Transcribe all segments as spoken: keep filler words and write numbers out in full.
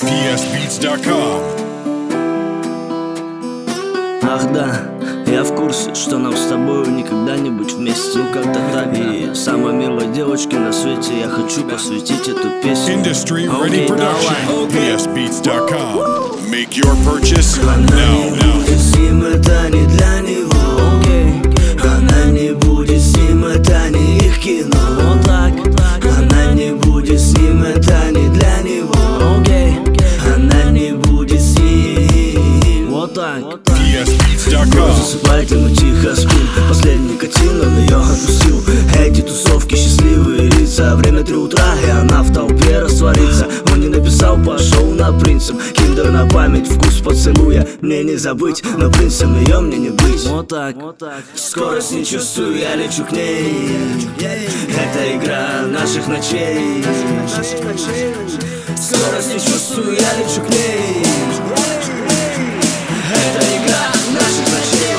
пи эс битс точка ком. Ах да, я в курсе, что нам с тобой никогда не быть вместе. Ну как-то так. И самой милой девочке на свете я хочу посвятить эту песню. Industry Ready Окей, Production. давай. пи эс битс точка ком. Make your purchase Она now, не now. будет с ним, это не для него. Окей. Она не будет с ним, это не их кино. Вот так. Она не будет с ним, это не для него. Окей. Она не будет с ним. Вот так. пи эс битс точка ком. Засыпает, и мы тихо спим. Последний никотин, он ее отпустил. Эти тусовки, счастливые лица. Время три утра, и она в толпе растворится. Он не написал, пошел на принцип. Киндер на память, вкус поцелуя. Мне не забыть, но принцем ее мне не быть. Вот так, вот так. Скорость не чувствую, я лечу к ней. Это игра наших ночей. Скорость не чувствую, я лечу к ней. Это игра наших ночей.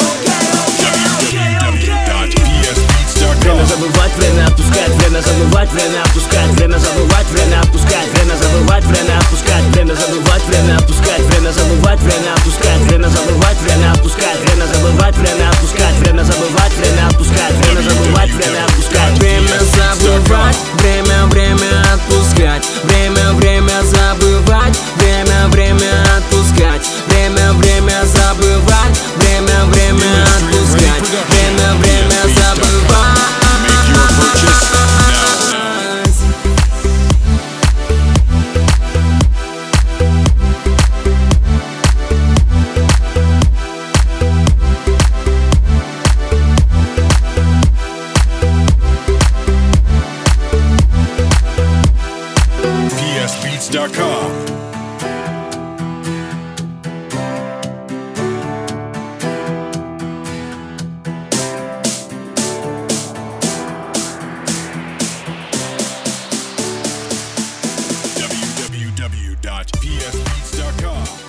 Время забывать, время отпускать, время забывать, время отпускать, время забывать, время отпускать, время забывать, время отпускать, время забывать, время отпускать, время забывать, время отпускать, время забывать, время отпускать, время забывать, время отпускать, время забывать, время отпускать, время забывать, время отпускать, время забывать, время, время отпускать, время, время забывать, время, время отпускать, время, время забывать, время, время отпускать, время, время забывать. Make your purchase now, now. пи эс битс точка ком. w w w dot p s beats dot com.